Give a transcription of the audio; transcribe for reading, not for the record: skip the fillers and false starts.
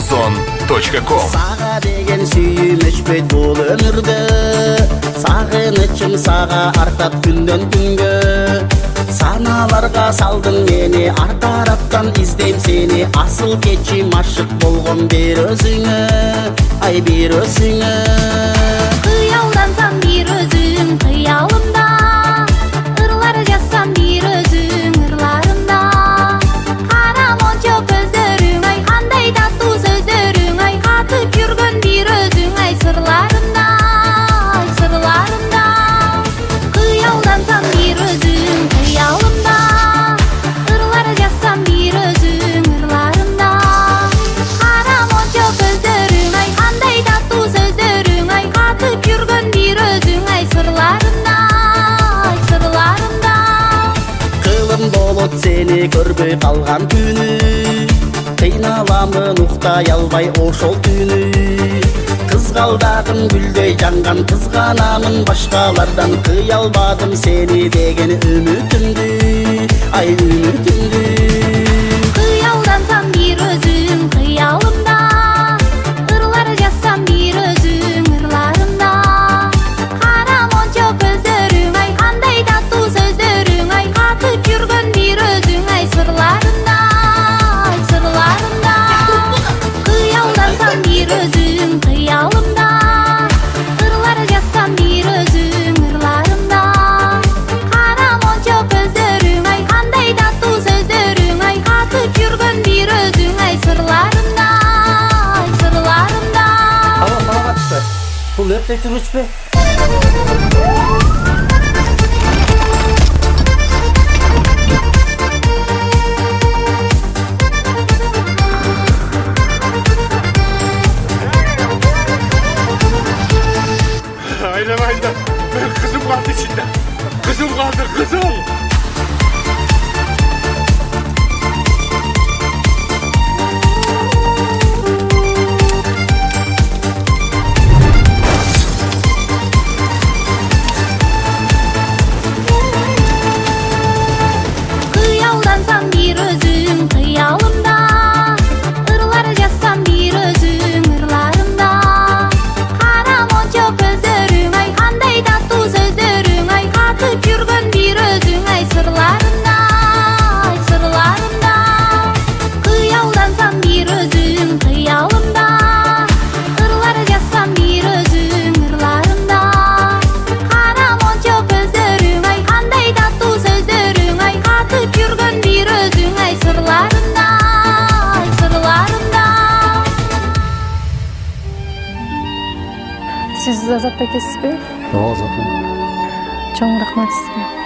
Amazon.com. Сага деген сүйүнүчпөйт бул өмүрдө, сагынычым сага артат күндөн күнгө. Саналарга салдың мени, ар тараптан издейм сени, асыл кечим ашык болгон бир өзүңө, ай бир өзүңө. Кыялдансам бир өзүң кыялымда, ырлар жазсам бир өзүң ырларымда. Кара мончо көздөрүң, ай кандай таттуу сөздөрүң, ай катып жүргөн бир өзүң, ай сырларымда, ай сырларымда. Кыялдансам бир өзүң кыялымда, ырлар жазсам бир өзүң ырларымда. Кара мончо көздөрүң, ай кандай таттуу сөздөрүң, ай катып жүргөн бир өзүң, ай сырларымда, ай сырларымда. Кылым болот сени көрбөй калган күнү, кыйналамын уктай албай ошол түнү. Кызгалдагым гүлдөй жанган, кызганамын башкалардан, кыя албадым сени деген үмүтүмдү, ай үмүтүмдү. Кыялдансам бир өзүң кыялымда, ырлар жазсам бир өзүң ырларымда. Кара мончо көздөрүң, ай кандай таттуу сөздөрүң, ай катып жүргөн бир өзүң, ай сырларымда, ай сырларымда. Кыялдансам бир өзүң кыялымда, ырлар жазсам бир өзүң ырларымда. Кара мончо көздөрүң, ай кандай таттуу сөздөрүң, ай катып жүргөн бир өзүң, ай сырларымда, ай сырларымда. Саламатсызбы? Бул өтө жүрүшпү? Aylamayın da, ben kızım kaldı içinde. Kızım kaldı, kızım. Kıялдансам бир өзүң кыялымда, ырлар жазсам бир өзүң ырларымда. Кара мончо көздөрүң, ай кандай таттуу сөздөрүң, ай катып жүргөн бир өзүң, ай сырларымда, ай сырларымда. Кыялдансам бир өзүң кыялымда, ырлар жазсам бир өзүң ырларымда. Кара мончо көздөрүң, ай кандай таттуу сөздөрүң, ай катып жүргөн бир өзүң, ай сырларымда, ай сырларымда. Siz Azat bekesizби? Ооба, Азат. Чоң рахмат сизге.